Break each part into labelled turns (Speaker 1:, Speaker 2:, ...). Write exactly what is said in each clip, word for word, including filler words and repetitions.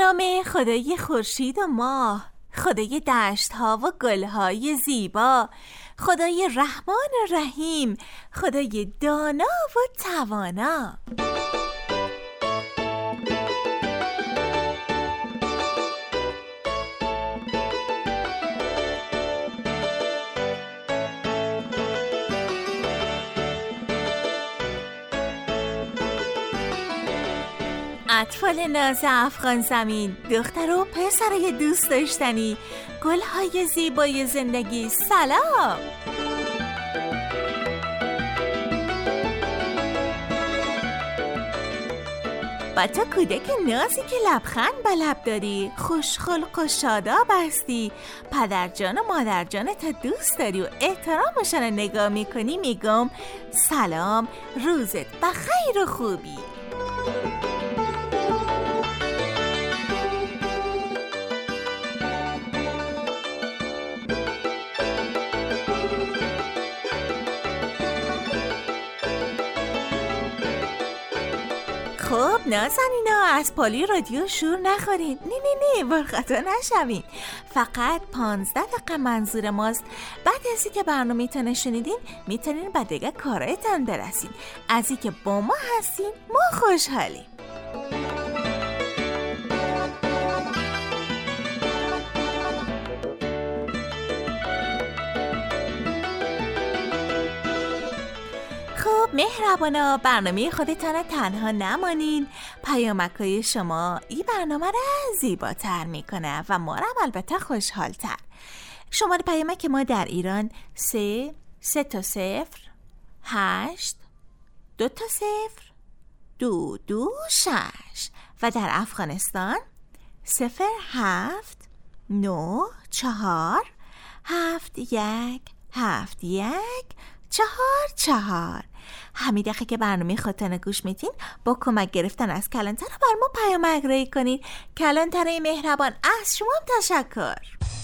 Speaker 1: نام خدای خورشید و ماه، خدای دشت‌ها و گل‌های زیبا، خدای رحمان و رحیم، خدای دانا و توانا. اطفال ناز افغان زمین، دختر و پسرای دوست داشتنی، گل‌های زیبای زندگی، سلام. با تو کودک نازی که لبخند به لب داری، خوشخلق و شاداب هستی، پدر جان و مادر جان تا دوست داری و احترامشون رو نگاه میکنی، میگم سلام، روزت بخیر و خوبی. خب نازنینا، از پالی رادیو شور نخورین. نه نه نه برخطا نشوین. فقط پانزده دقیقه منظور ماست. بعد از اینکه برنامه تونه شنیدین میتونین به دیگه کارایتان برسین. از اینکه با ما هستین ما خوشحالیم. خب مهربانا، برنامه خودتان تنها نمانین. پیامک‌های شما این برنامه را زیباتر میکنه و ما را البته خوشحالتر. شماره پیامک ما در ایران سه سه تا صفر هشت دو تا صفر دو دو شش و در افغانستان صفر هفت نه چهار هفت یک هفت یک چهار چهار. همین دقیقه که برنامه خودتان گوش میتین با کمک گرفتن از کلانتر بر ما پیام رای کنین. کلانتر مهربان، از شما هم تشکر.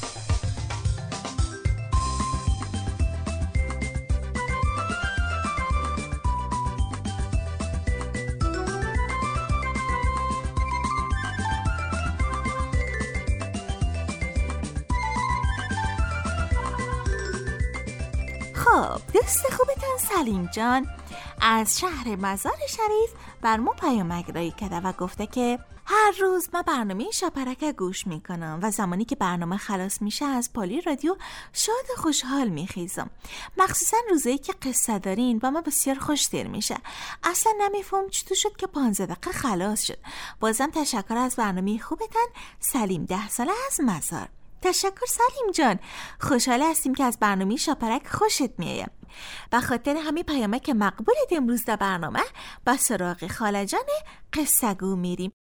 Speaker 1: خب دوست خوبتان سلیم جان از شهر مزار شریف بر ما پیامک رای کرده و گفته که هر روز من برنامه شاپرک گوش میکنم و زمانی که برنامه خلاص میشه از پالی رادیو شاد و خوشحال میخیزم، مخصوصا روزایی که قصه دارین و من بسیار خوش‌دل میشه. اصلا نمیفهم چطور شد که پانزده دقیقه خلاص شد. بازم تشکر از برنامه خوبتان سلیم ده ساله از مزار. تشکر سلیم جان، خوشحال هستیم که از برنامه شاپرک خوشت میایم. به خاطر همین پیامک مقبولت امروز در برنامه با سراغ خاله جان قصه گو میریم.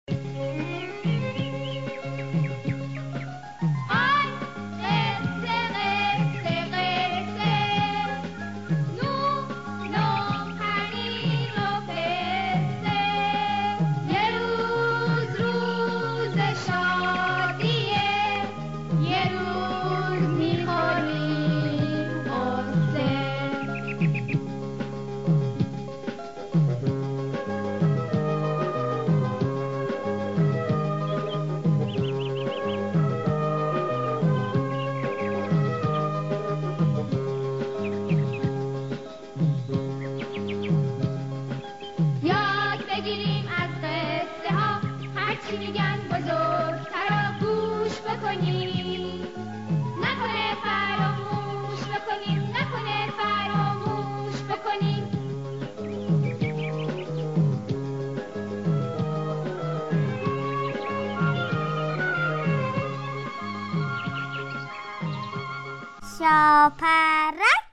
Speaker 2: شاپرک.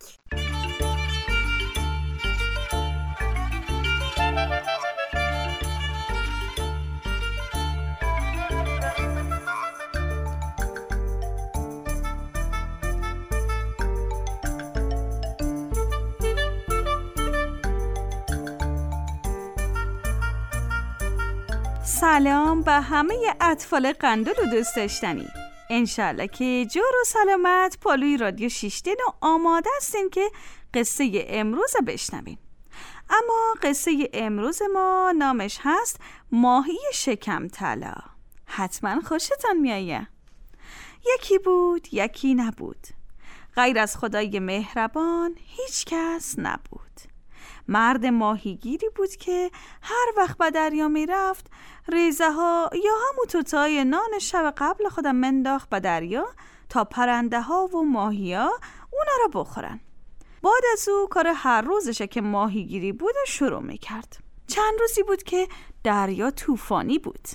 Speaker 3: سلام به همه اطفال قندول و دوست داشتنی. انشالله که جور و سلامت پالوی رادیو شیشتین و آماده هستین که قصه امروز بشنوین. اما قصه امروز ما نامش هست ماهی شکم طلا. حتما خوشتان میآید. یکی بود یکی نبود، غیر از خدای مهربان هیچ کس نبود. مرد ماهیگیری بود که هر وقت به دریا می رفت ریزه ها یا همون توتای نان شب قبل خودم منداخت به دریا تا پرنده ها و ماهی ها اونا را بخورن. بعد از او کار هر روزشه که ماهیگیری بود شروع می کرد. چند روزی بود که دریا طوفانی بود.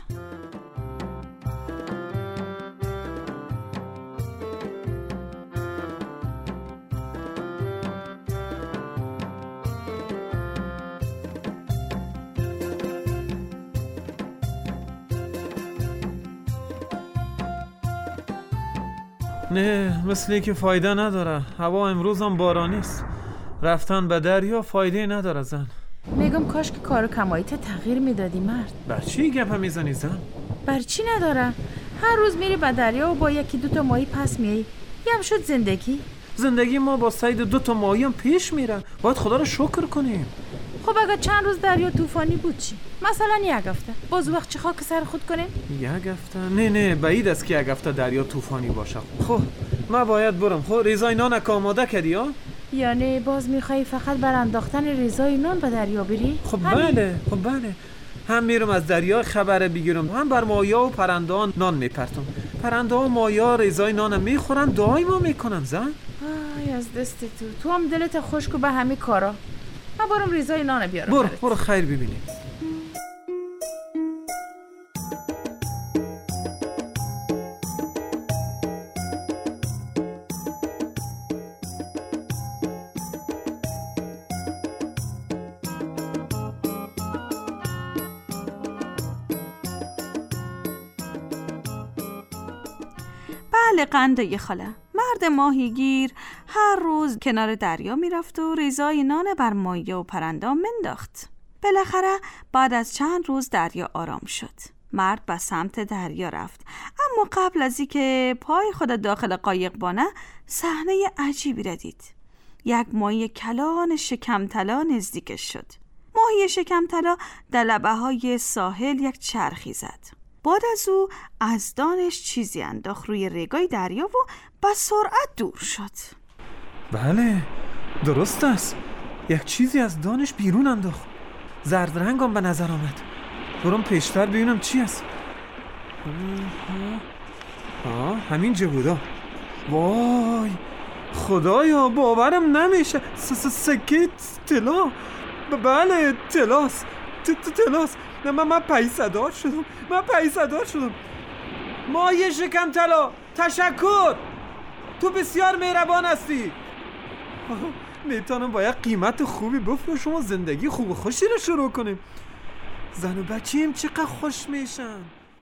Speaker 4: نه، مثل که فایده نداره. هوا امروز هم بارانی است. رفتن به دریا فایده نداره زن.
Speaker 5: میگم کاش که کارو کماییت تغییر میدادی مرد.
Speaker 4: بر چی گپ میزنی زن؟
Speaker 5: بر چی نداره؟ هر روز میری به دریا و با یکی دو تا ماهی پس میایی. یم شد زندگی.
Speaker 4: زندگی ما با صید دو تا ماهی هم پیش میره. باید خدا رو شکر کنیم.
Speaker 5: خب اگه چند روز دریا طوفانی بود چی؟ مثلا یک هفته. باز وقت چه خاک سر خود کنیم؟
Speaker 4: یک هفته؟ نه نه بعید است که یک هفته دریا طوفانی باشه. خب ما باید برم. خب ریزای نانک آماده کردی ها؟
Speaker 5: یعنی باز میخوای فقط بر انداختن ریزای نان به دریا بری؟
Speaker 4: خب بله خب بله. هم میرم از دریا خبر بگیرم، هم بر ماهیا و پرندان نان میپرتم. پرنده ها و ماهیا ریزای نانم میخورن، دعای ما میکنم زن.
Speaker 5: آی از دست تو. تو هم دلت خشک به همه کارا. من برم ریزای نان بیارم.
Speaker 4: برو برو خیر ببینیم.
Speaker 3: بله قندای خاله، مرد ماهیگیر هر روز کنار دریا میرفت و ریزای نان بر ماهی و پرنده منداخت. بالاخره بعد از چند روز دریا آرام شد. مرد به سمت دریا رفت، اما قبل از اینکه پای خود داخل قایق بانه صحنه عجیبی را دید. یک ماهی کلان شکمطلا نزدیکش شد. ماهی شکمطلا در لبه های ساحل یک چرخی زد. بعد از او از دانش چیزی انداخت روی ریگای دریا و با سرعت دور شد.
Speaker 4: بله درست است، یک چیزی از دانش بیرون انداخت. زرد رنگم به نظر آمد. برم پیشتر ببینم چی است. آه همین جا بودا. وای خدایا باورم نمیشه. سکه طلا. بله طلاست. طلاست. نه من من پیسدار شدم. من پیسدار شدم. ماهی شکمطلا تشکر، تو بسیار مهربان هستی. میتونم با یک قیمت خوبی بفروشم و زندگی خوب و خوشی رو شروع کنیم. زن و بچه‌ام چقدر خوش میشن.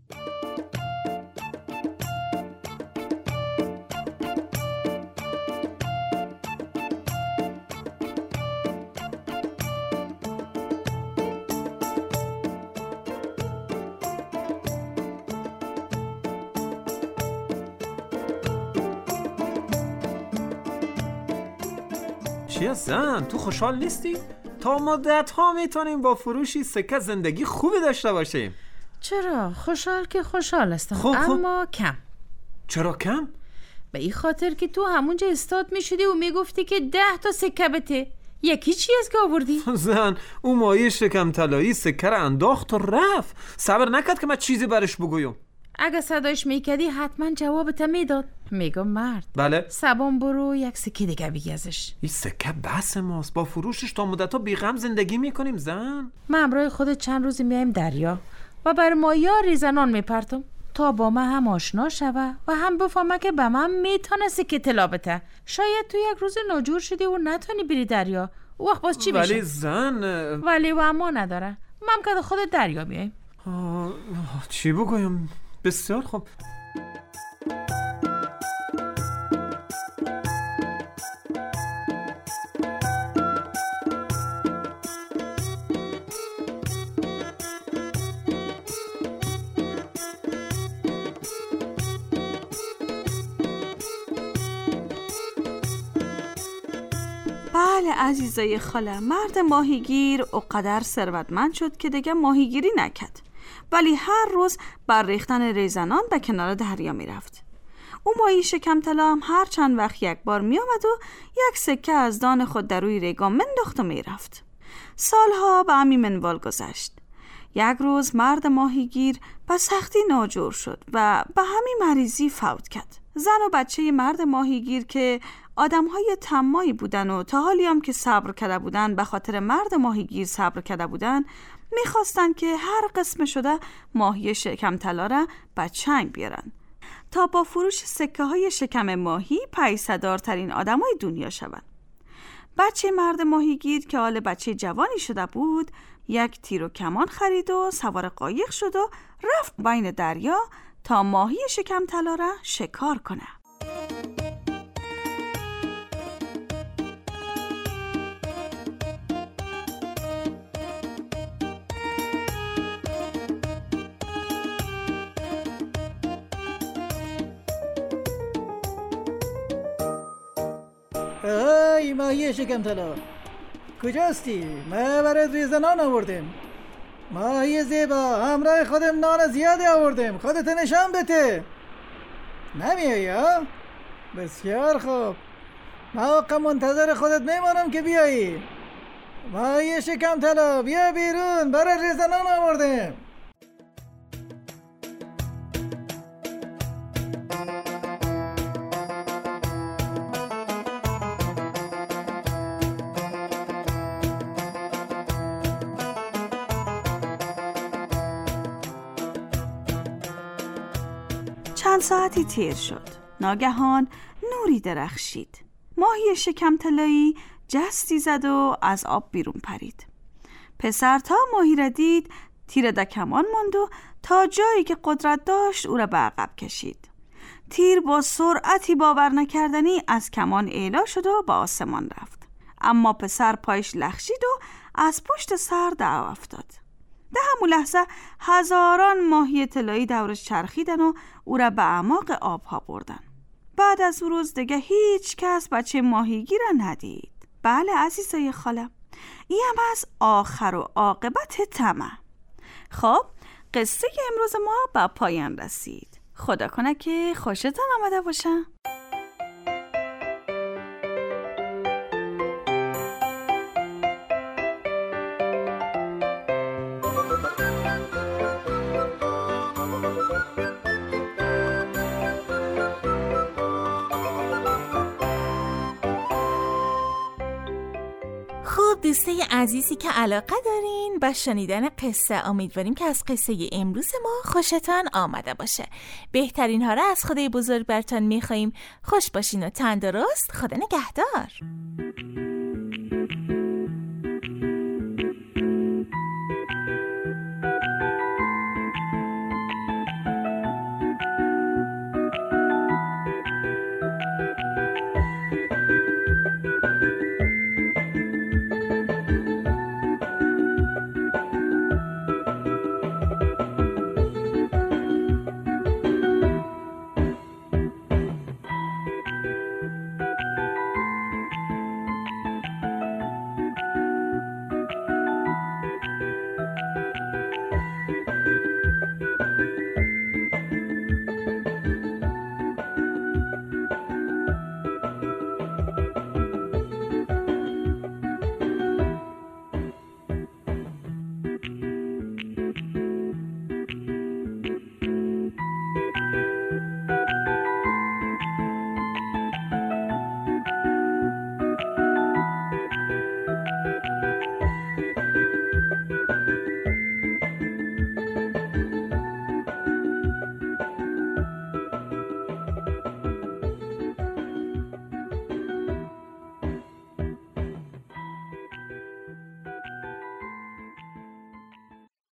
Speaker 4: چیه زن؟ تو خوشحال نیستی؟ تا مدت ها میتونیم با فروشی سکه زندگی خوبی داشته باشیم.
Speaker 5: چرا؟ خوشحال که خوشحال هستم.
Speaker 4: خوب
Speaker 5: اما خوب. کم.
Speaker 4: چرا کم؟
Speaker 5: به این خاطر که تو همونجا استاد میشدی و میگفتی که ده تا سکه بته. یکی چی از که آوردی؟
Speaker 4: زن اون ماهی شکمطلایی سکه رو انداخت و رفت. صبر نکرد که من چیزی برش بگویم.
Speaker 5: اگه صدایش میکردی حتما جوابت میداد. میگم مرد
Speaker 4: بله
Speaker 5: سبان برو یک سکه دیگه بگی ازش.
Speaker 4: این سکه بس ماست، با فروشش تا مدت ها بیغم زندگی میکنیم زن.
Speaker 5: من همراه خودت چند روزی میایم دریا و بر ماهیا ریزنان میپرتم تا با من هم آشنا شوه و هم بفهمه که به من میتونه سکه طلا بده. شاید تو یک روز ناجور شدی و نتونی بری دریا، او وقت باز چی بشه؟
Speaker 4: ولی زن
Speaker 5: ولی و اما نداره. من که خود دریا میایم.
Speaker 4: چی بگویم؟ بسیار خوب.
Speaker 3: بله عزیزای خاله، مرد ماهیگیر اونقدر ثروتمند شد که دیگه ماهیگیری نکرد. ولی هر روز بر ریختن ریزنان به کنار دریا می رفت. او ماهی شکم طلا هم هر چند وقت یک بار می آمد و یک سکه از دان خود در روی ریگان منداخت و می رفت. سالها به همین منوال گذشت. یک روز مرد ماهیگیر به سختی ناجور شد و به همین مریضی فوت کرد. زن و بچه مرد ماهیگیر که آدم‌های طماعی بودن و تا حالی هم که صبر کرده بودن به خاطر مرد ماهیگیر صبر کرده بودن، می‌خواستن که هر قسم شده ماهی شکم طلا را به چنگ بیارن تا با فروش سکه های شکم ماهی پیسه‌دارترین آدمای دنیا شوند. بچه مرد ماهیگیر که حال بچه جوانی شده بود، یک تیر و کمان خرید و سوار قایق شد و رفت بین دریا تا ماهی شکم طلا را شکار کنه.
Speaker 6: ای ماهی شکم طلا، کجاستی؟ ما برات ریزنان آوردیم. ماهی زیبا، همراه خودم نان زیادی آوردیم، خودت نشان بده. نمیایی ها؟ بسیار خوب، ما واقعا منتظر خودت میمانم که بیایی. ماهی شکم طلا، بیا بیرون، برات ریزنان آوردیم.
Speaker 3: چند ساعتی تیر شد. ناگهان نوری درخشید. ماهی شکم طلایی جستی زد و از آب بیرون پرید. پسر تا ماهی را دید، تیر در کمان ماند و تا جایی که قدرت داشت او را به عقب کشید. تیر با سرعتی باور نکردنی از کمان اعلا شد و به آسمان رفت. اما پسر پایش لخشید و از پشت سر دعو افتاد. در همون لحظه هزاران ماهی طلایی دورش چرخیدن و او را به اعماق آبها بردن. بعد از اون روز دیگه هیچ کس بچه ماهیگیر را ندید. بله عزیزای خالم، این هم از آخر و عاقبت طمع. خب قصه امروز ما به پایان رسید. خدا کنه که خوشتون آمده باشه.
Speaker 1: خب دوسته عزیزی که علاقه دارین به شنیدن قصه، امیدواریم که از قصه امروز ما خوشتان آمده باشه. بهترین ها را از خدای بزرگ برتان میخواییم. خوش باشین و تندرست. خدا نگهدار.